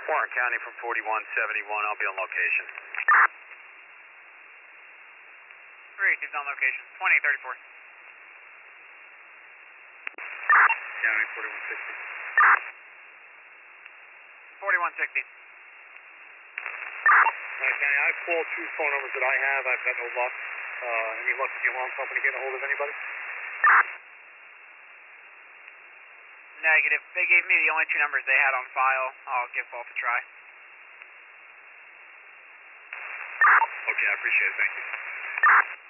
Warren County from 4171, I'll be on location. 382's on location, 2834. County 4160. 4160. County, I've called 2 phone numbers that I have. I've got no luck. Any luck with the alarm company getting a hold of anybody? Negative. They gave me the only 2 numbers they had on file. I'll give both a try. Okay, I appreciate it. Thank you.